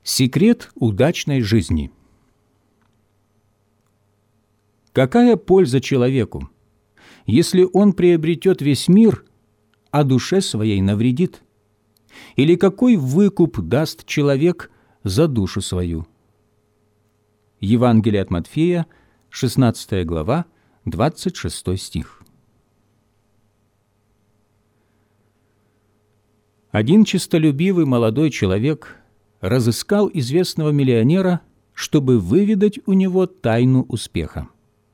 Секрет удачной жизни. Какая польза человеку, если он приобретет весь мир, а душе своей навредит? Или какой выкуп даст человек за душу свою? Евангелие от Матфея, 16 глава, 26 стих. Один честолюбивый молодой человек разыскал известного миллионера, чтобы выведать у него тайну успеха.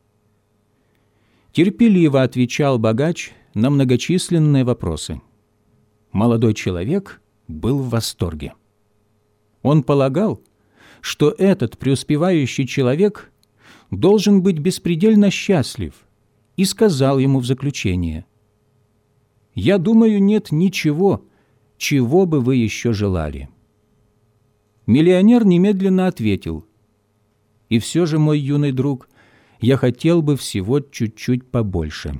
Терпеливо отвечал богач на многочисленные вопросы. Молодой человек был в восторге. Он полагал, что этот преуспевающий человек должен быть беспредельно счастлив, и сказал ему в заключение: «Я думаю, нет ничего, чего бы вы еще желали». Миллионер немедленно ответил: «И все же, мой юный друг, я хотел бы всего чуть-чуть побольше».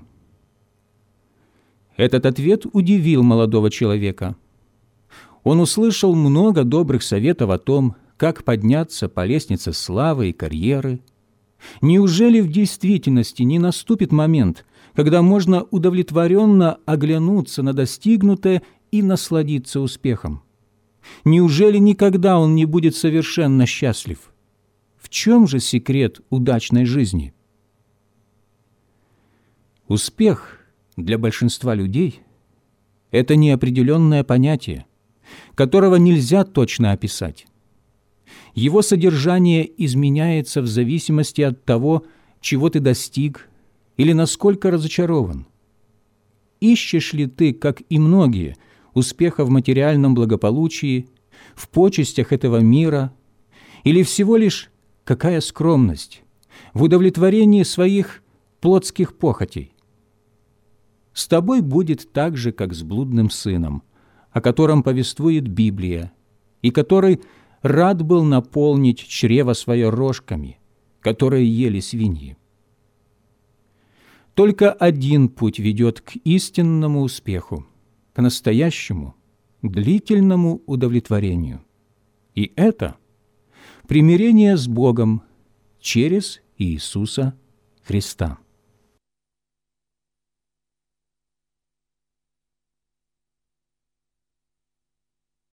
Этот ответ удивил молодого человека. Он услышал много добрых советов о том, как подняться по лестнице славы и карьеры. Неужели в действительности не наступит момент, когда можно удовлетворенно оглянуться на достигнутое и насладиться успехом? Неужели никогда он не будет совершенно счастлив? В чем же секрет удачной жизни? Успех для большинства людей – это неопределенное понятие, которого нельзя точно описать. Его содержание изменяется в зависимости от того, чего ты достиг или насколько разочарован. Ищешь ли ты, как и многие, успеха в материальном благополучии, в почестях этого мира, или всего лишь какая скромность в удовлетворении своих плотских похотей? С тобой будет так же, как с блудным сыном, о котором повествует Библия, и который рад был наполнить чрево свое рожками, которые ели свиньи. Только один путь ведет к истинному успеху, к настоящему, длительному удовлетворению. И это примирение с Богом через Иисуса Христа.